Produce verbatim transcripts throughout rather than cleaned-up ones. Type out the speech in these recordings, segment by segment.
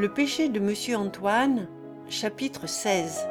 Le péché de Monsieur Antoine, chapitre seize.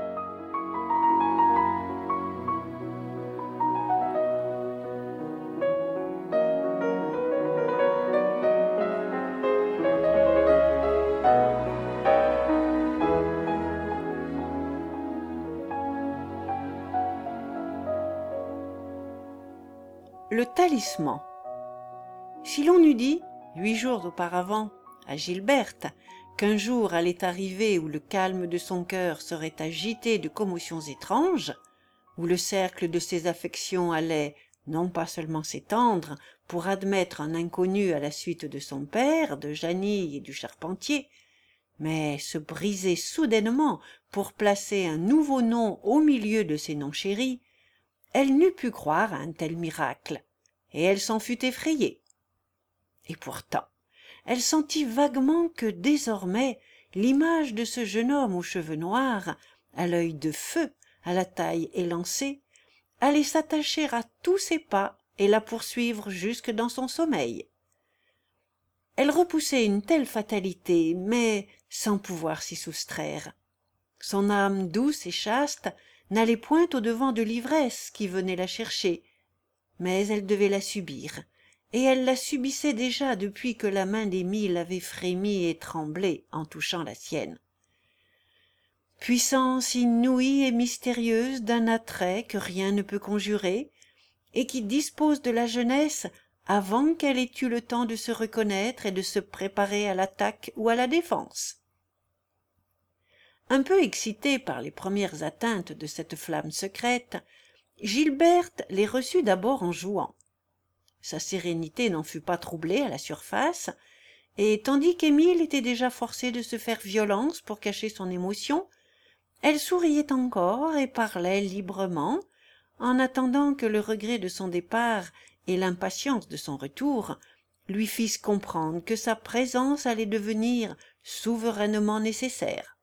Le talisman. Si l'on eût dit, huit jours auparavant, à Gilberte, qu'un jour allait arriver où le calme de son cœur serait agité de commotions étranges, où le cercle de ses affections allait, non pas seulement s'étendre, pour admettre un inconnu à la suite de son père, de Janille et du charpentier, mais se briser soudainement pour placer un nouveau nom au milieu de ses noms chéris, elle n'eût pu croire à un tel miracle, et elle s'en fût effrayée. Et pourtant, elle sentit vaguement que désormais l'image de ce jeune homme aux cheveux noirs, à l'œil de feu, à la taille élancée, allait s'attacher à tous ses pas et la poursuivre jusque dans son sommeil. Elle repoussait une telle fatalité, mais sans pouvoir s'y soustraire. Son âme douce et chaste n'allait point au-devant de l'ivresse qui venait la chercher, mais elle devait la subir, et elle la subissait déjà depuis que la main d'Émile avait frémi et tremblé en touchant la sienne. Puissance inouïe et mystérieuse d'un attrait que rien ne peut conjurer, et qui dispose de la jeunesse avant qu'elle ait eu le temps de se reconnaître et de se préparer à l'attaque ou à la défense. Un peu excitée par les premières atteintes de cette flamme secrète, Gilberte les reçut d'abord en jouant. Sa sérénité n'en fut pas troublée à la surface, et tandis qu'Émile était déjà forcé de se faire violence pour cacher son émotion, elle souriait encore et parlait librement, en attendant que le regret de son départ et l'impatience de son retour lui fissent comprendre que sa présence allait devenir souverainement nécessaire.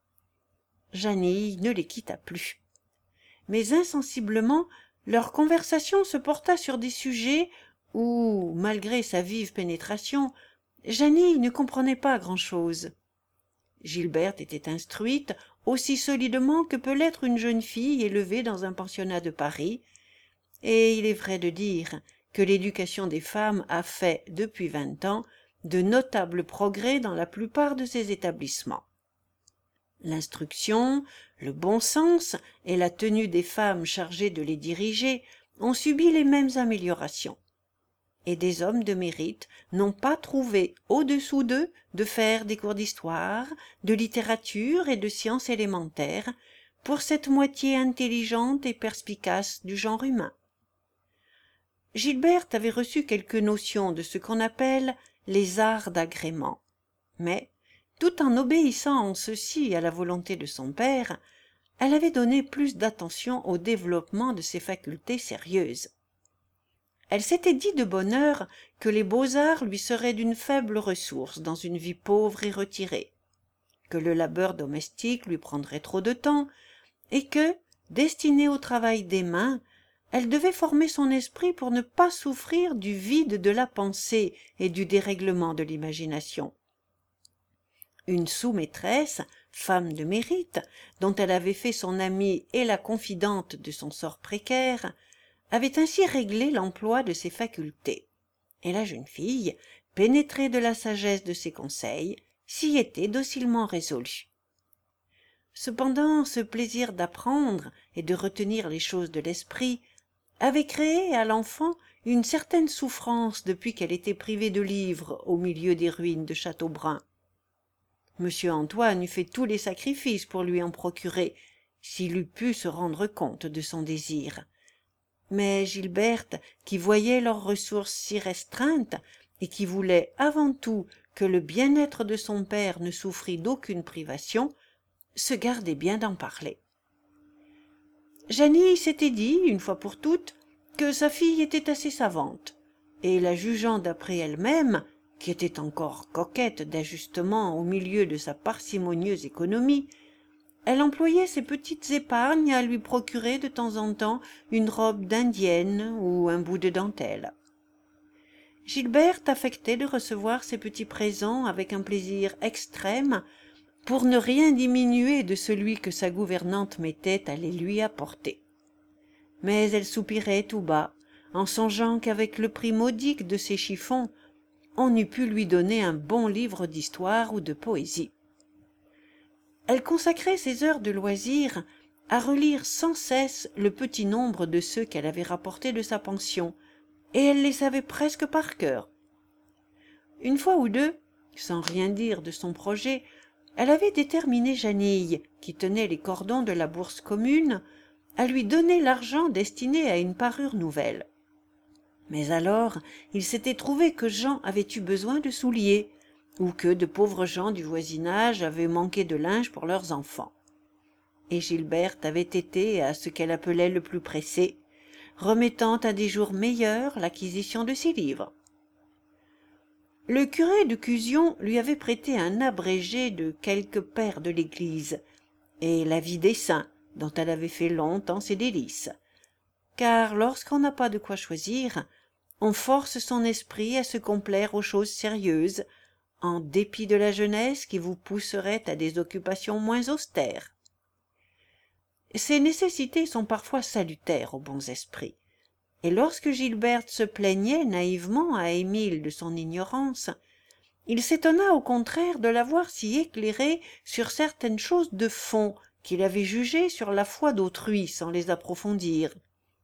Janille ne les quitta plus. Mais insensiblement, leur conversation se porta sur des sujets où, malgré sa vive pénétration, Janille ne comprenait pas grand-chose. Gilberte était instruite aussi solidement que peut l'être une jeune fille élevée dans un pensionnat de Paris, et il est vrai de dire que l'éducation des femmes a fait, depuis vingt ans, de notables progrès dans la plupart de ces établissements. L'instruction, le bon sens et la tenue des femmes chargées de les diriger ont subi les mêmes améliorations. Et des hommes de mérite n'ont pas trouvé au-dessous d'eux de faire des cours d'histoire, de littérature et de sciences élémentaires pour cette moitié intelligente et perspicace du genre humain. Gilberte avait reçu quelques notions de ce qu'on appelle les arts d'agrément, mais tout en obéissant en ceci à la volonté de son père, elle avait donné plus d'attention au développement de ses facultés sérieuses. Elle s'était dit de bonne heure que les beaux-arts lui seraient d'une faible ressource dans une vie pauvre et retirée, que le labeur domestique lui prendrait trop de temps, et que, destinée au travail des mains, elle devait former son esprit pour ne pas souffrir du vide de la pensée et du dérèglement de l'imagination. Une sous-maîtresse, femme de mérite, dont elle avait fait son amie et la confidente de son sort précaire, avait ainsi réglé l'emploi de ses facultés, et la jeune fille, pénétrée de la sagesse de ses conseils, s'y était docilement résolue. Cependant, ce plaisir d'apprendre et de retenir les choses de l'esprit avait créé à l'enfant une certaine souffrance depuis qu'elle était privée de livres au milieu des ruines de Châteaubrun. Monsieur Antoine eût fait tous les sacrifices pour lui en procurer, s'il eût pu se rendre compte de son désir. Mais Gilberte, qui voyait leurs ressources si restreintes et qui voulait avant tout que le bien-être de son père ne souffrît d'aucune privation, se gardait bien d'en parler. Janille s'était dit, une fois pour toutes, que sa fille était assez savante, et la jugeant d'après elle-même, qui était encore coquette d'ajustement au milieu de sa parcimonieuse économie, elle employait ses petites épargnes à lui procurer de temps en temps une robe d'indienne ou un bout de dentelle. Gilberte affectait de recevoir ces petits présents avec un plaisir extrême, pour ne rien diminuer de celui que sa gouvernante mettait à les lui apporter. Mais elle soupirait tout bas, en songeant qu'avec le prix modique de ses chiffons, on eût pu lui donner un bon livre d'histoire ou de poésie. Elle consacrait ses heures de loisir à relire sans cesse le petit nombre de ceux qu'elle avait rapportés de sa pension, et elle les savait presque par cœur. Une fois ou deux, sans rien dire de son projet, elle avait déterminé Janille, qui tenait les cordons de la bourse commune, à lui donner l'argent destiné à une parure nouvelle. Mais alors, il s'était trouvé que Jean avait eu besoin de souliers, ou que de pauvres gens du voisinage avaient manqué de linge pour leurs enfants. Et Gilberte avait été à ce qu'elle appelait le plus pressé, remettant à des jours meilleurs l'acquisition de ses livres. Le curé de Cusion lui avait prêté un abrégé de quelques pères de l'Église, et la vie des saints, dont elle avait fait longtemps ses délices. Car lorsqu'on n'a pas de quoi choisir, on force son esprit à se complaire aux choses sérieuses, en dépit de la jeunesse qui vous pousserait à des occupations moins austères. Ces nécessités sont parfois salutaires aux bons esprits, et lorsque Gilberte se plaignait naïvement à Émile de son ignorance, il s'étonna au contraire de la voir si éclairée sur certaines choses de fond qu'il avait jugées sur la foi d'autrui sans les approfondir.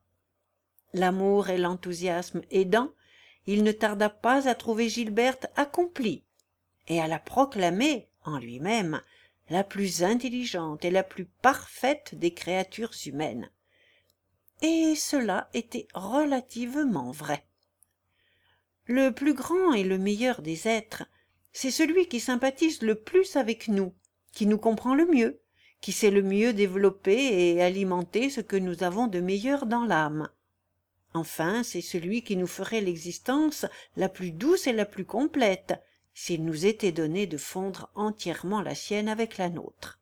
L'amour et l'enthousiasme aidant, il ne tarda pas à trouver Gilberte accomplie et à la proclamer en lui-même la plus intelligente et la plus parfaite des créatures humaines. Et cela était relativement vrai. Le plus grand et le meilleur des êtres, c'est celui qui sympathise le plus avec nous, qui nous comprend le mieux, qui sait le mieux développer et alimenter ce que nous avons de meilleur dans l'âme. Enfin, c'est celui qui nous ferait l'existence la plus douce et la plus complète, s'il nous était donné de fondre entièrement la sienne avec la nôtre.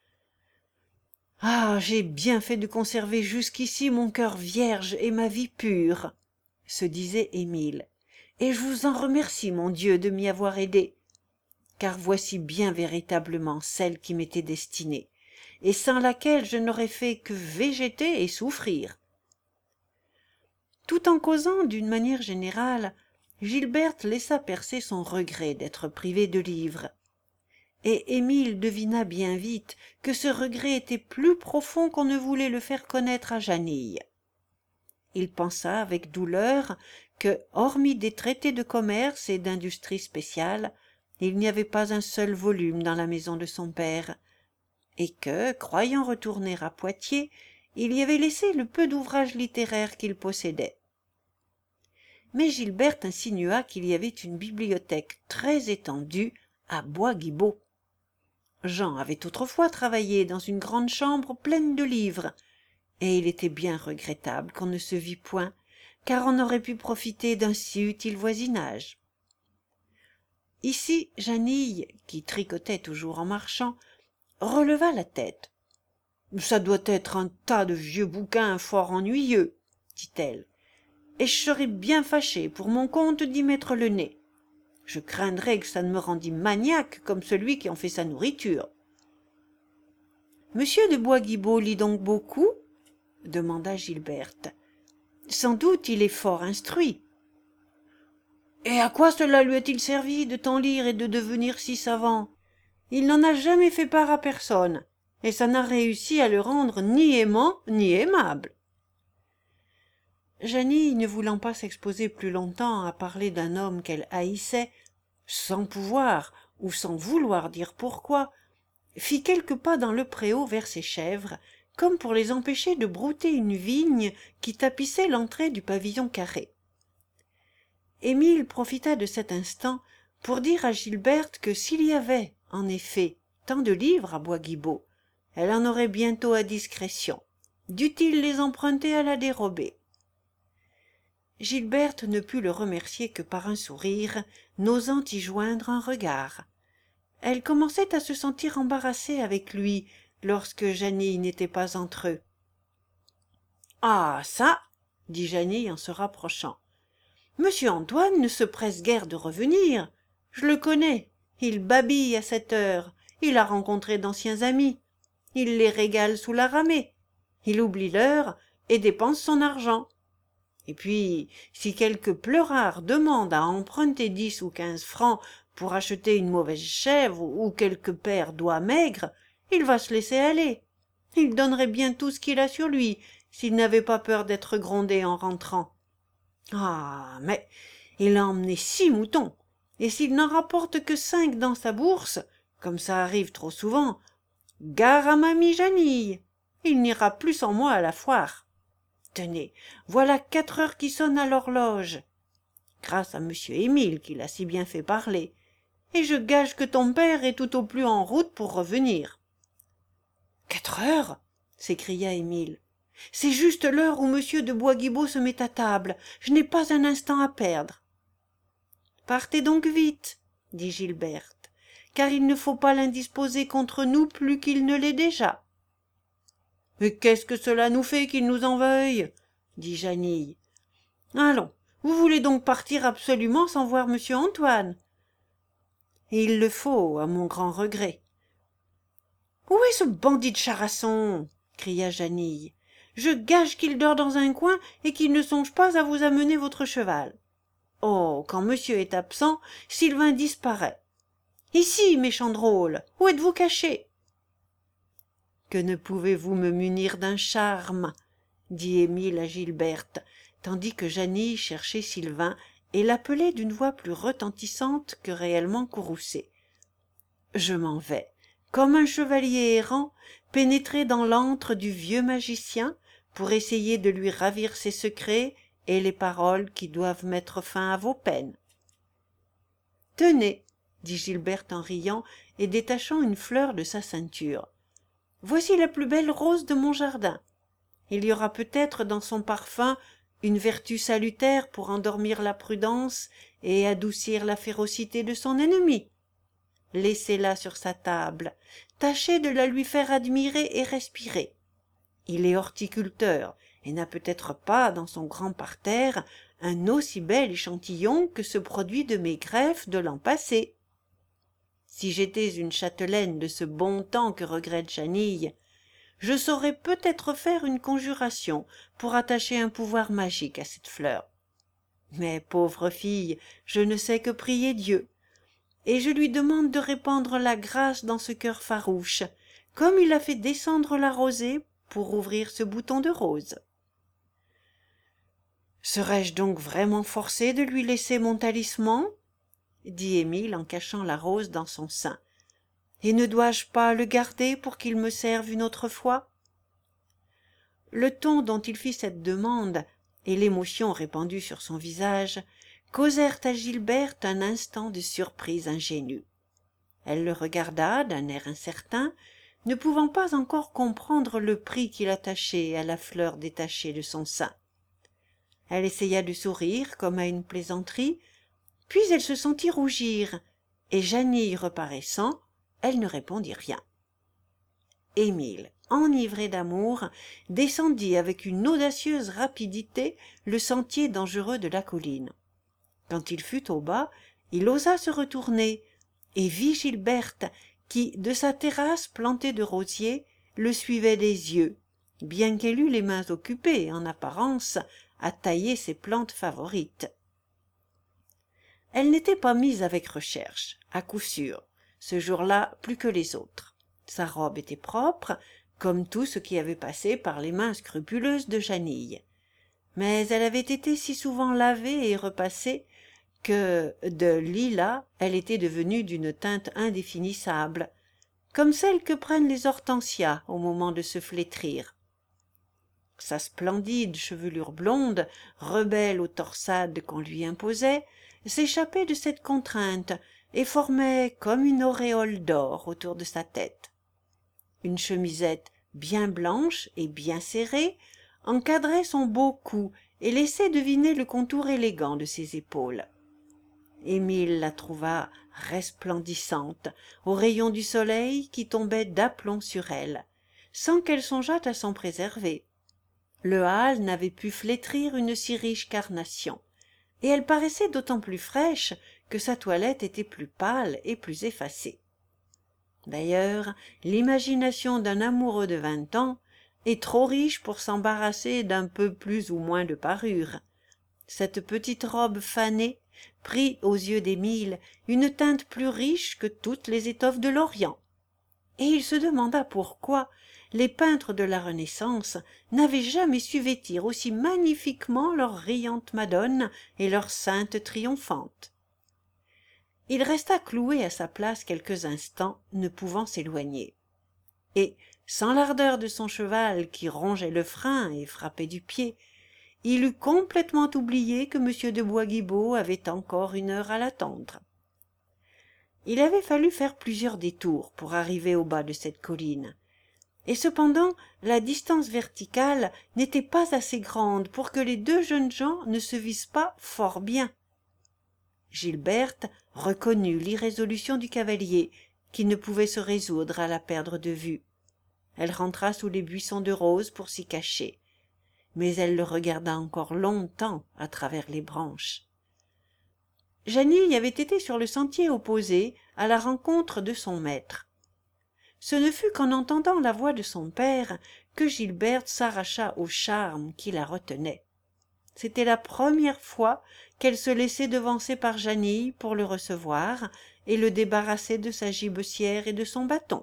Ah, j'ai bien fait de conserver jusqu'ici mon cœur vierge et ma vie pure, se disait Émile, et je vous en remercie, mon Dieu, de m'y avoir aidé, car voici bien véritablement celle qui m'était destinée, et sans laquelle je n'aurais fait que végéter et souffrir. Tout en causant d'une manière générale, Gilberte laissa percer son regret d'être privée de livres. Et Émile devina bien vite que ce regret était plus profond qu'on ne voulait le faire connaître à Janille. Il pensa avec douleur que, hormis des traités de commerce et d'industrie spéciale, il n'y avait pas un seul volume dans la maison de son père, et que, croyant retourner à Poitiers, il y avait laissé le peu d'ouvrages littéraires qu'il possédait. Mais Gilberte insinua qu'il y avait une bibliothèque très étendue à Bois-Guibault. Jean avait autrefois travaillé dans une grande chambre pleine de livres, et il était bien regrettable qu'on ne se vît point, car on aurait pu profiter d'un si utile voisinage. Ici, Janille, qui tricotait toujours en marchant, releva la tête. « Ça doit être un tas de vieux bouquins fort ennuyeux, dit-elle, et je serais bien fâchée pour mon compte d'y mettre le nez. Je craindrais que ça ne me rendît maniaque comme celui qui en fait sa nourriture. »« Monsieur de Bois-Guibault lit donc beaucoup ?» demanda Gilberte. « Sans doute il est fort instruit. »« Et à quoi cela lui a-t-il servi de tant lire et de devenir si savant? Il n'en a jamais fait part à personne, et ça n'a réussi à le rendre ni aimant ni aimable. » Janille, ne voulant pas s'exposer plus longtemps à parler d'un homme qu'elle haïssait, sans pouvoir ou sans vouloir dire pourquoi, fit quelques pas dans le préau vers ses chèvres, comme pour les empêcher de brouter une vigne qui tapissait l'entrée du pavillon carré. Émile profita de cet instant pour dire à Gilberte que s'il y avait, en effet, tant de livres à Bois-Guibault, elle en aurait bientôt à discrétion. Dût-il les emprunter à la dérobée? Gilberte ne put le remercier que par un sourire, n'osant y joindre un regard. Elle commençait à se sentir embarrassée avec lui lorsque Janille n'était pas entre eux. « Ah, ça !» dit Janille en se rapprochant. « Monsieur Antoine ne se presse guère de revenir. Je le connais, il babille à cette heure, il a rencontré d'anciens amis, il les régale sous la ramée, il oublie l'heure et dépense son argent. Et puis, si quelque pleurard demande à emprunter dix ou quinze francs pour acheter une mauvaise chèvre ou quelque paire d'oies maigres, il va se laisser aller. Il donnerait bien tout ce qu'il a sur lui, s'il n'avait pas peur d'être grondé en rentrant. Ah, mais il a emmené six moutons, et s'il n'en rapporte que cinq dans sa bourse, comme ça arrive trop souvent, gare à mamie Janille, il n'ira plus sans moi à la foire. Tenez, voilà quatre heures qui sonnent à l'horloge, grâce à monsieur Émile qui l'a si bien fait parler, et je gage que ton père est tout au plus en route pour revenir. Quatre heures s'écria Émile. C'est juste l'heure où monsieur de Bois-Guibault se met à table. Je n'ai pas un instant à perdre. Partez donc vite, dit Gilberte, car il ne faut pas l'indisposer contre nous plus qu'il ne l'est déjà. Mais qu'est-ce que cela nous fait qu'il nous en veuille, dit Janille. Allons, vous voulez donc partir absolument sans voir monsieur Antoine? Il le faut, à mon grand regret. Où est ce bandit de Charasson? Cria Janille. Je gage qu'il dort dans un coin et qu'il ne songe pas à vous amener votre cheval. Oh, quand monsieur est absent, Sylvain disparaît. Ici, méchant drôle, où êtes-vous caché? Que ne pouvez-vous me munir d'un charme, dit Émile à Gilberte, tandis que Janille cherchait Sylvain et l'appelait d'une voix plus retentissante que réellement courroucée. Je m'en vais, comme un chevalier errant, pénétrer dans l'antre du vieux magicien pour essayer de lui ravir ses secrets et les paroles qui doivent mettre fin à vos peines. Tenez, dit Gilberte en riant et détachant une fleur de sa ceinture. Voici la plus belle rose de mon jardin. Il y aura peut-être dans son parfum une vertu salutaire pour endormir la prudence et adoucir la férocité de son ennemi. Laissez-la sur sa table, tâchez de la lui faire admirer et respirer. Il est horticulteur et n'a peut-être pas dans son grand parterre un aussi bel échantillon que ce produit de mes greffes de l'an passé. Si j'étais une châtelaine de ce bon temps que regrette Janille, je saurais peut-être faire une conjuration pour attacher un pouvoir magique à cette fleur. Mais, pauvre fille, je ne sais que prier Dieu, et je lui demande de répandre la grâce dans ce cœur farouche, comme il a fait descendre la rosée pour ouvrir ce bouton de rose. Serais-je donc vraiment forcé de lui laisser mon talisman? dit Émile en cachant la rose dans son sein. Et ne dois-je pas le garder pour qu'il me serve une autre fois? Le ton dont il fit cette demande et l'émotion répandue sur son visage causèrent à Gilberte un instant de surprise ingénue. Elle le regarda d'un air incertain, ne pouvant pas encore comprendre le prix qu'il attachait à la fleur détachée de son sein. Elle essaya de sourire comme à une plaisanterie, puis elle se sentit rougir, et Janille reparaissant, elle ne répondit rien. Émile, enivré d'amour, descendit avec une audacieuse rapidité le sentier dangereux de la colline. Quand il fut au bas, il osa se retourner, et vit Gilberte qui, de sa terrasse plantée de rosiers, le suivait des yeux, bien qu'elle eût les mains occupées, en apparence, à tailler ses plantes favorites. Elle n'était pas mise avec recherche, à coup sûr, ce jour-là plus que les autres. Sa robe était propre, comme tout ce qui avait passé par les mains scrupuleuses de Janille. Mais elle avait été si souvent lavée et repassée que, de lilas, elle était devenue d'une teinte indéfinissable, comme celle que prennent les hortensias au moment de se flétrir. Sa splendide chevelure blonde, rebelle aux torsades qu'on lui imposait, s'échappait de cette contrainte et formait comme une auréole d'or autour de sa tête. Une chemisette bien blanche et bien serrée encadrait son beau cou et laissait deviner le contour élégant de ses épaules. Émile la trouva resplendissante aux rayons du soleil qui tombaient d'aplomb sur elle, sans qu'elle songeât à s'en préserver. Le hâle n'avait pu flétrir une si riche carnation, et elle paraissait d'autant plus fraîche que sa toilette était plus pâle et plus effacée. D'ailleurs, l'imagination d'un amoureux de vingt ans est trop riche pour s'embarrasser d'un peu plus ou moins de parure. Cette petite robe fanée prit aux yeux d'Émile une teinte plus riche que toutes les étoffes de l'Orient, et il se demanda pourquoi les peintres de la Renaissance n'avaient jamais su vêtir aussi magnifiquement leurs riantes madones et leurs saintes triomphantes. Il resta cloué à sa place quelques instants, ne pouvant s'éloigner. Et, sans l'ardeur de son cheval qui rongeait le frein et frappait du pied, il eut complètement oublié que M. de Bois-Guilbault avait encore une heure à l'attendre. Il avait fallu faire plusieurs détours pour arriver au bas de cette colline, et cependant la distance verticale n'était pas assez grande pour que les deux jeunes gens ne se vissent pas fort bien. Gilberte reconnut l'irrésolution du cavalier, qui ne pouvait se résoudre à la perdre de vue. Elle rentra sous les buissons de roses pour s'y cacher, mais elle le regarda encore longtemps à travers les branches. Janille avait été sur le sentier opposé à la rencontre de son maître. Ce ne fut qu'en entendant la voix de son père que Gilberte s'arracha au charme qui la retenait. C'était la première fois qu'elle se laissait devancer par Janille pour le recevoir et le débarrasser de sa gibecière et de son bâton.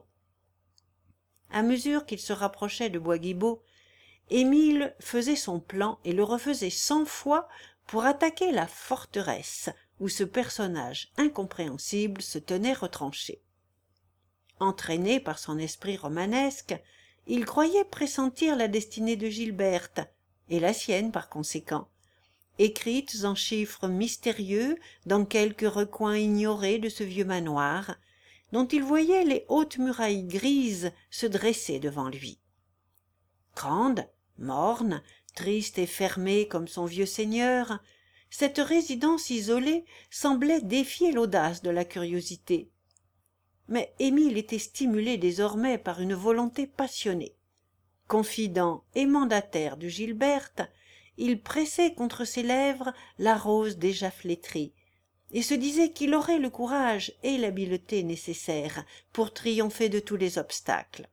À mesure qu'il se rapprochait de Bois-Guilbault, Émile faisait son plan et le refaisait cent fois pour attaquer la forteresse où ce personnage incompréhensible se tenait retranché. Entraîné par son esprit romanesque, il croyait pressentir la destinée de Gilberte, et la sienne par conséquent, écrites en chiffres mystérieux dans quelque recoin ignoré de ce vieux manoir, dont il voyait les hautes murailles grises se dresser devant lui. Grande, morne, triste et fermée comme son vieux seigneur, cette résidence isolée semblait défier l'audace de la curiosité. Mais Émile était stimulé désormais par une volonté passionnée. Confident et mandataire de Gilberte, il pressait contre ses lèvres la rose déjà flétrie, et se disait qu'il aurait le courage et l'habileté nécessaires pour triompher de tous les obstacles.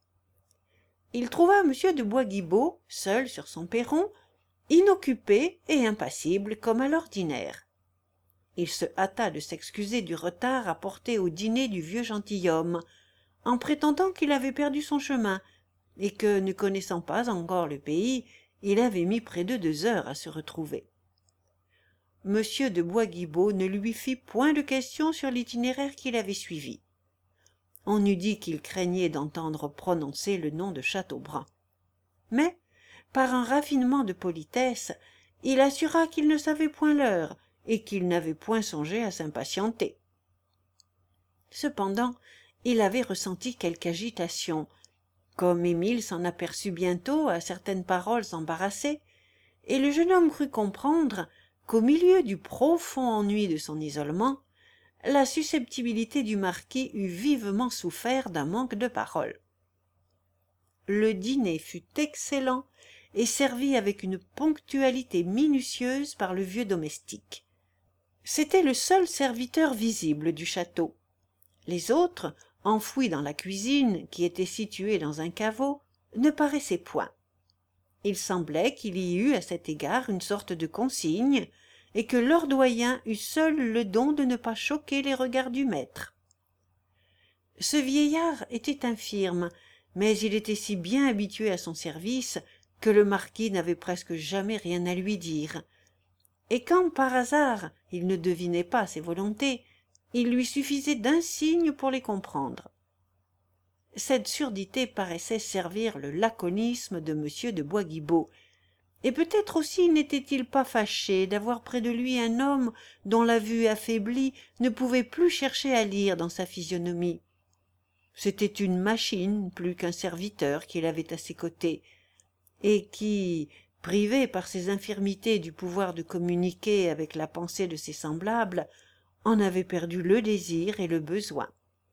Il trouva M. de Bois-Guilbault, seul sur son perron, inoccupé et impassible comme à l'ordinaire. Il se hâta de s'excuser du retard apporté au dîner du vieux gentilhomme, en prétendant qu'il avait perdu son chemin, et que, ne connaissant pas encore le pays, il avait mis près de deux heures à se retrouver. M. de Bois-Guilbault ne lui fit point de questions sur l'itinéraire qu'il avait suivi. On eût dit qu'il craignait d'entendre prononcer le nom de Chateaubrun. Mais, par un raffinement de politesse, il assura qu'il ne savait point l'heure et qu'il n'avait point songé à s'impatienter. Cependant, il avait ressenti quelque agitation, comme Émile s'en aperçut bientôt à certaines paroles embarrassées, et le jeune homme crut comprendre qu'au milieu du profond ennui de son isolement, la susceptibilité du marquis eût vivement souffert d'un manque de parole. Le dîner fut excellent et servi avec une ponctualité minutieuse par le vieux domestique. C'était le seul serviteur visible du château. Les autres, enfouis dans la cuisine, qui était située dans un caveau, ne paraissaient point. Il semblait qu'il y eût à cet égard une sorte de consigne, et que leur doyen eût seul le don de ne pas choquer les regards du maître. Ce vieillard était infirme, mais il était si bien habitué à son service que le marquis n'avait presque jamais rien à lui dire, et quand par hasard il ne devinait pas ses volontés, il lui suffisait d'un signe pour les comprendre. Cette surdité paraissait servir le laconisme de M. de Bois-Guilbault, et peut-être aussi n'était-il pas fâché d'avoir près de lui un homme dont la vue affaiblie ne pouvait plus chercher à lire dans sa physionomie. C'était une machine plus qu'un serviteur qu'il avait à ses côtés, et qui, privé par ses infirmités du pouvoir de communiquer avec la pensée de ses semblables, en avait perdu le désir et le besoin.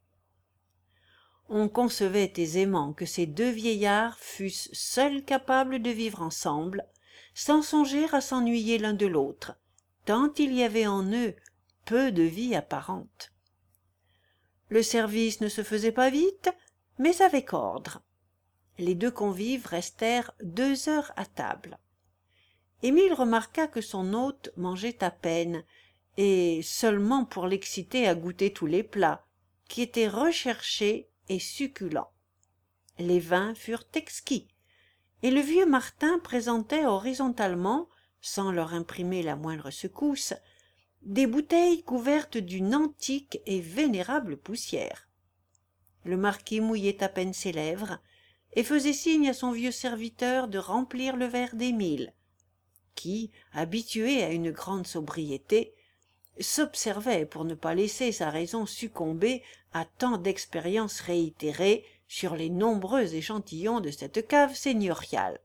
On concevait aisément que ces deux vieillards fussent seuls capables de vivre ensemble, sans songer à s'ennuyer l'un de l'autre, tant il y avait en eux peu de vie apparente. Le service ne se faisait pas vite, mais avec ordre. Les deux convives restèrent deux heures à table. Émile remarqua que son hôte mangeait à peine, et seulement pour l'exciter à goûter tous les plats, qui étaient recherchés et succulents. Les vins furent exquis, et le vieux Martin présentait horizontalement, sans leur imprimer la moindre secousse, des bouteilles couvertes d'une antique et vénérable poussière. Le marquis mouillait à peine ses lèvres, et faisait signe à son vieux serviteur de remplir le verre d'Émile, qui, habitué à une grande sobriété, s'observait pour ne pas laisser sa raison succomber à tant d'expériences réitérées sur les nombreux échantillons de cette cave seigneuriale.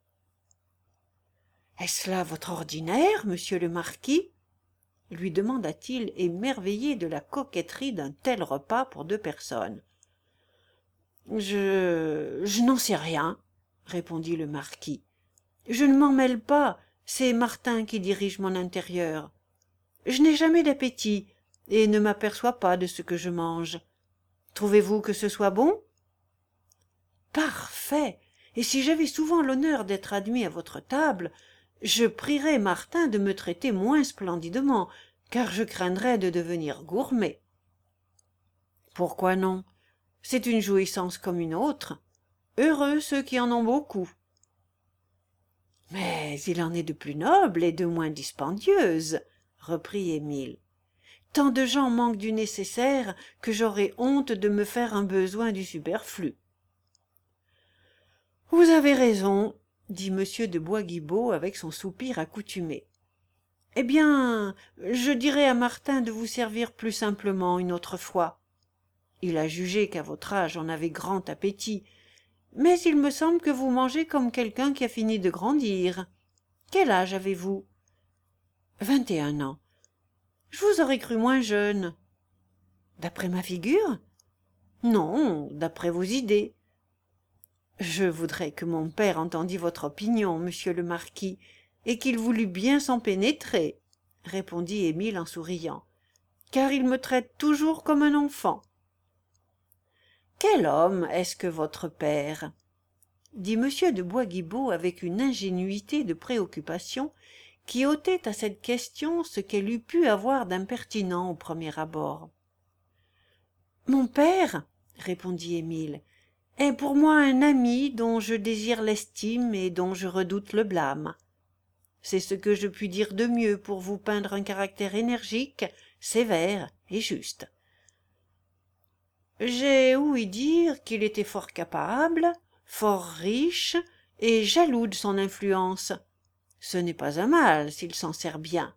« Est-ce là votre ordinaire, monsieur le marquis ?» lui demanda-t-il, émerveillé de la coquetterie d'un tel repas pour deux personnes. « Je... je n'en sais rien, » répondit le marquis. « Je ne m'en mêle pas, c'est Martin qui dirige mon intérieur. Je n'ai jamais d'appétit et ne m'aperçois pas de ce que je mange. Trouvez-vous que ce soit bon ? » « Parfait. Et si j'avais souvent l'honneur d'être admis à votre table, je prierais Martin de me traiter moins splendidement, car je craindrais de devenir gourmet. »« Pourquoi non ? C'est une jouissance comme une autre. Heureux ceux qui en ont beaucoup. »« Mais il en est de plus nobles et de moins dispendieuses, » reprit Émile. « Tant de gens manquent du nécessaire que j'aurais honte de me faire un besoin du superflu. » « Vous avez raison, » dit monsieur de Bois-Guibault avec son soupir accoutumé. « Eh bien, je dirai à Martin de vous servir plus simplement une autre fois. Il a jugé qu'à votre âge on avait grand appétit, mais il me semble que vous mangez comme quelqu'un qui a fini de grandir. Quel âge avez-vous ? » ?»« Vingt et un ans. »« Je vous aurais cru moins jeune. »« D'après ma figure ? » ?»« Non, d'après vos idées. » « Je voudrais que mon père entendît votre opinion, monsieur le marquis, et qu'il voulût bien s'en pénétrer, » répondit Émile en souriant, « car il me traite toujours comme un enfant. »« Quel homme est-ce que votre père ?» dit monsieur de Bois-Guibault avec une ingénuité de préoccupation qui ôtait à cette question ce qu'elle eût pu avoir d'impertinent au premier abord. « Mon père, » répondit Émile, est pour moi un ami dont je désire l'estime et dont je redoute le blâme. C'est ce que je puis dire de mieux pour vous peindre un caractère énergique, sévère et juste. J'ai ouï dire qu'il était fort capable, fort riche et jaloux de son influence. Ce n'est pas un mal s'il s'en sert bien.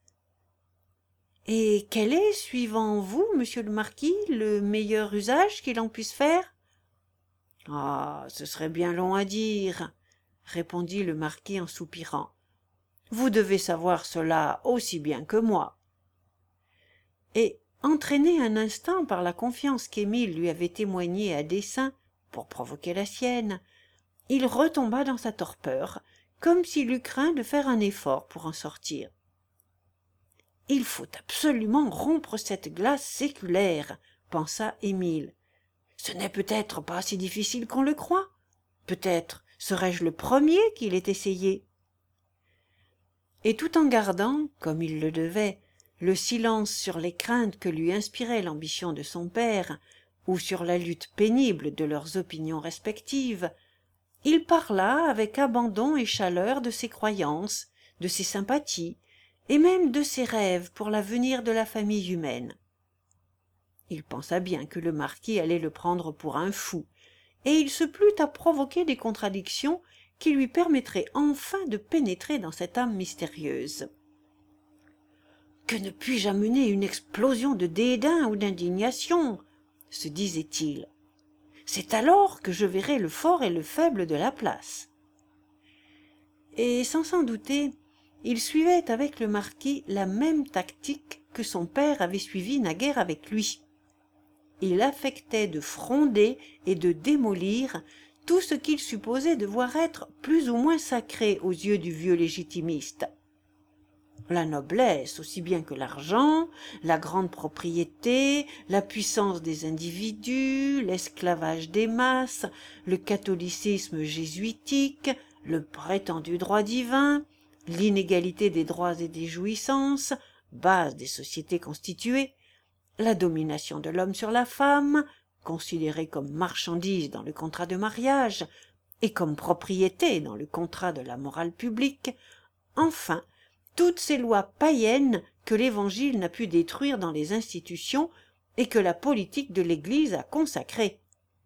Et quel est, suivant vous, monsieur le marquis, le meilleur usage qu'il en puisse faire ? Ah, ce serait bien long à dire, répondit le marquis en soupirant. Vous devez savoir cela aussi bien que moi. Et, entraîné un instant par la confiance qu'Émile lui avait témoignée à dessein pour provoquer la sienne, il retomba dans sa torpeur, comme s'il eût craint de faire un effort pour en sortir. « Il faut absolument rompre cette glace séculaire, » pensa Émile. « Ce n'est peut-être pas si difficile qu'on le croit. Peut-être serais-je le premier qui l'ait essayé. » Et tout en gardant, comme il le devait, le silence sur les craintes que lui inspirait l'ambition de son père, ou sur la lutte pénible de leurs opinions respectives, il parla avec abandon et chaleur de ses croyances, de ses sympathies, et même de ses rêves pour l'avenir de la famille humaine. Il pensa bien que le marquis allait le prendre pour un fou, et il se plut à provoquer des contradictions qui lui permettraient enfin de pénétrer dans cette âme mystérieuse. « Que ne puis-je amener une explosion de dédain ou d'indignation ?» se disait-il. « C'est alors que je verrai le fort et le faible de la place. » Et sans s'en douter, il suivait avec le marquis la même tactique que son père avait suivie naguère avec lui. Il affectait de fronder et de démolir tout ce qu'il supposait devoir être plus ou moins sacré aux yeux du vieux légitimiste. La noblesse, aussi bien que l'argent, la grande propriété, la puissance des individus, l'esclavage des masses, le catholicisme jésuitique, le prétendu droit divin, l'inégalité des droits et des jouissances, base des sociétés constituées, la domination de l'homme sur la femme, considérée comme marchandise dans le contrat de mariage et comme propriété dans le contrat de la morale publique, enfin, toutes ces lois païennes que l'Évangile n'a pu détruire dans les institutions et que la politique de l'Église a consacrées.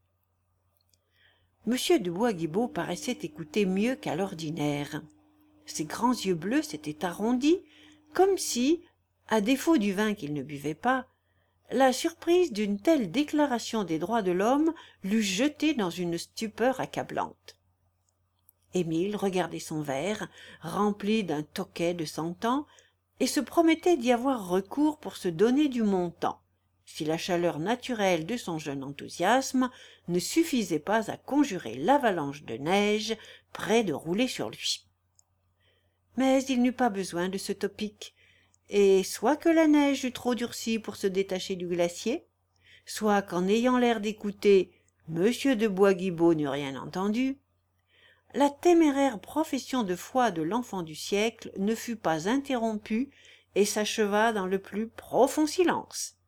M. de Bois-Guilbault paraissait écouter mieux qu'à l'ordinaire. Ses grands yeux bleus s'étaient arrondis, comme si, à défaut du vin qu'il ne buvait pas, la surprise d'une telle déclaration des droits de l'homme l'eût jeté dans une stupeur accablante. Émile regardait son verre, rempli d'un toquet de cent ans, et se promettait d'y avoir recours pour se donner du montant, si la chaleur naturelle de son jeune enthousiasme ne suffisait pas à conjurer l'avalanche de neige près de rouler sur lui. Mais il n'eut pas besoin de ce topique, et soit que la neige eût trop durci pour se détacher du glacier, soit qu'en ayant l'air d'écouter, Monsieur de Bois-Guilbault n'eût rien entendu, la téméraire profession de foi de l'enfant du siècle ne fut pas interrompue et s'acheva dans le plus profond silence.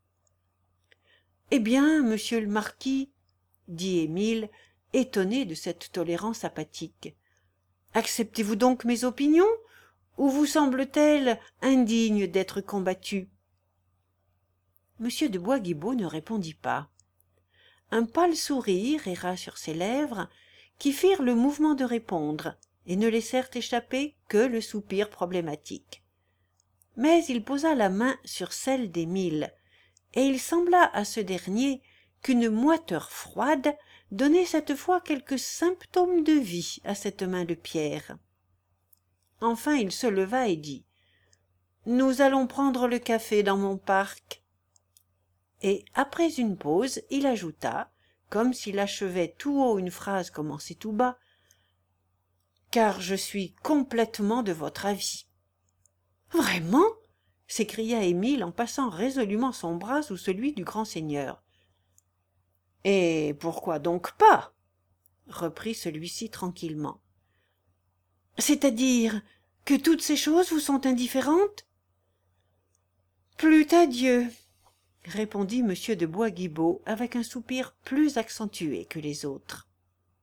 « Eh bien, monsieur le marquis, dit Émile, étonné de cette tolérance apathique, acceptez-vous donc mes opinions, ou vous semblent-elles indignes d'être combattues ?» Monsieur de Bois-Guilbault ne répondit pas. Un pâle sourire erra sur ses lèvres, qui firent le mouvement de répondre, et ne laissèrent échapper que le soupir problématique. Mais il posa la main sur celle d'Émile, et il sembla à ce dernier qu'une moiteur froide donnait cette fois quelques symptômes de vie à cette main de pierre. Enfin il se leva et dit « Nous allons prendre le café dans mon parc. » Et après une pause, il ajouta, comme s'il achevait tout haut une phrase commencée tout bas, « Car je suis complètement de votre avis. »« Vraiment ?» s'écria Émile en passant résolument son bras sous celui du grand seigneur. « Et pourquoi donc pas ?» reprit celui-ci tranquillement. « C'est-à-dire que toutes ces choses vous sont indifférentes ?»« Plût à Dieu !» répondit M. de Bois-Guilbault avec un soupir plus accentué que les autres.